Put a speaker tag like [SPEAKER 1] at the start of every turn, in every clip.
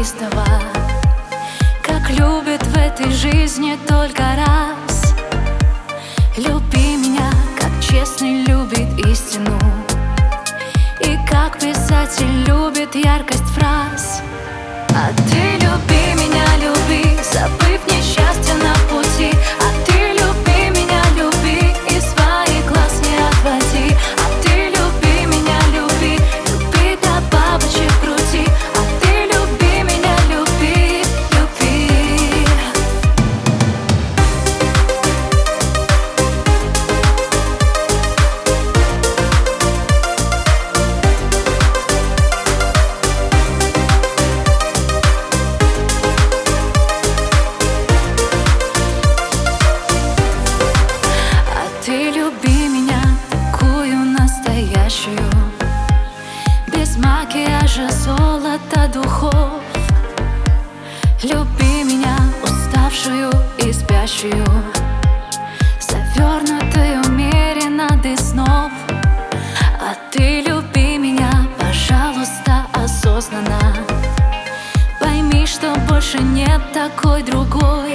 [SPEAKER 1] неистово, как любит в этой жизни только раз. Люби меня, как честный любит истину, и как писатель любит яркость фраз. А ты люби меня, люби, забыв несчастье на пути. А ты люби меня, люби, и свои глаз не отводи. А ты люби меня, люби, люби до бабочек в груди. А ты люби меня, люби, люби. Ты люби меня, такую настоящую, без макияжа, золота, духов. Люби меня, уставшую и спящую, завернутую умеренно до снов. А ты люби меня, пожалуйста, осознанно. Пойми, что больше нет такой другой.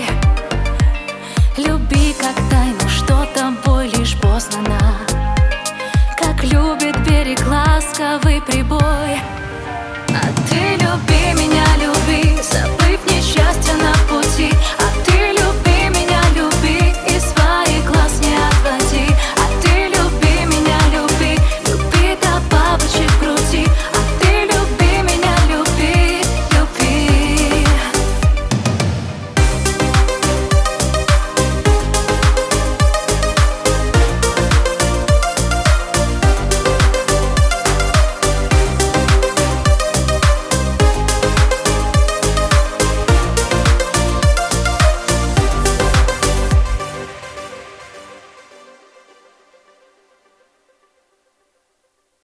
[SPEAKER 1] Люби как тайну, что тобой лишь познано, как любит берег ласковый прибой.